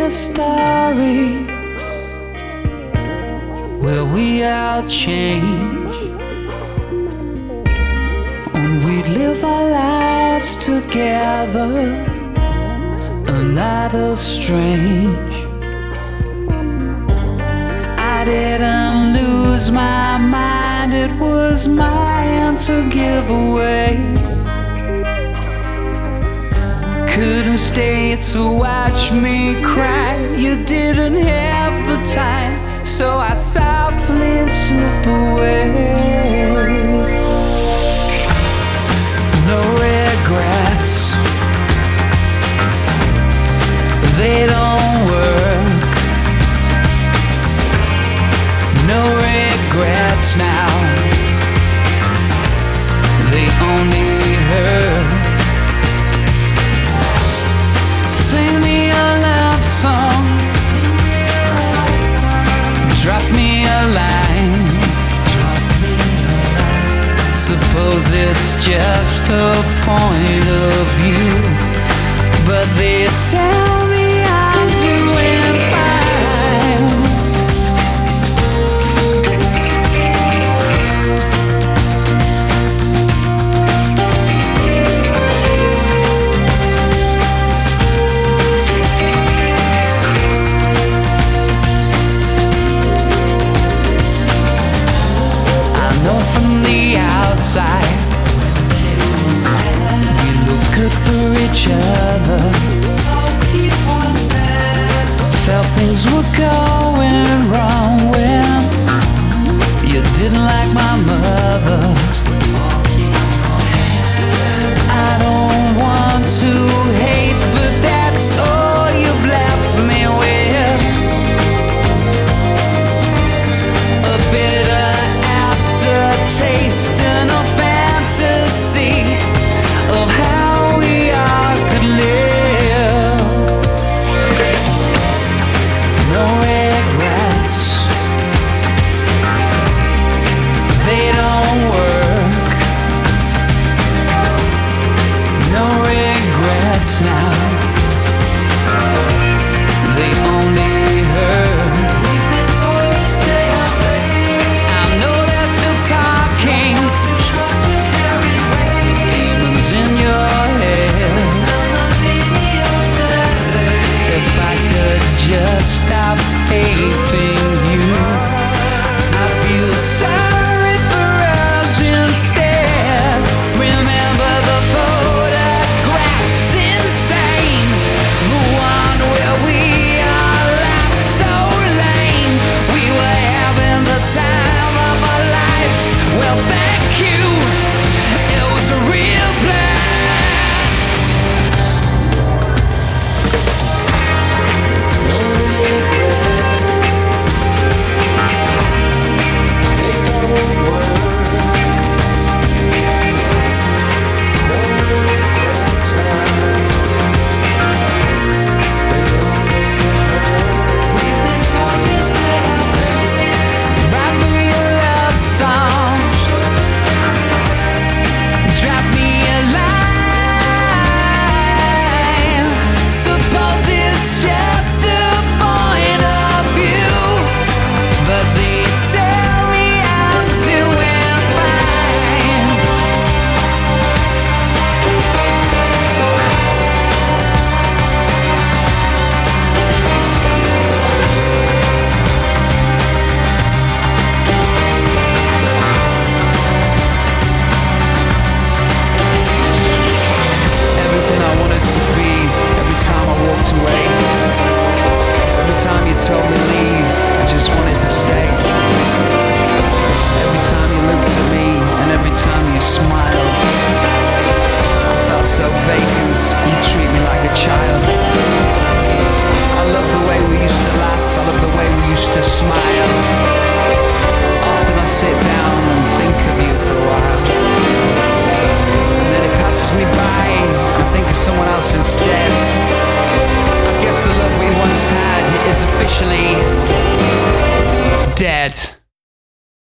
a story where we all change, and we live our lives together, and that is strange. I didn't lose my mind, it was mine to give away. Couldn't stay to watch me cry, you didn't have the time, so I softly slip away. No regrets, they don't work. No regrets now, they only hurt. Sing me a love song, drop me a line. Suppose it's just a point of view, but they tell me I'm doing fine. From the outside, we look good for each other. Felt things were going wrong when you didn't like my mother. I don't want to hate, but that's all you've left me with. A bitter taste and a fantasy of how we all could live. No regrets, they don't work. No regrets now, they only hurt. Just stop hating you. I feel sorry for us instead. Remember the photographs insane, the one where we all laughed so lame. We were having the time of our lives. Well, thank you, it was a real blast. Smile. Often I sit down and think of you for a while, and then it passes me by and I think of someone else instead. I guess the love we once had is officially dead.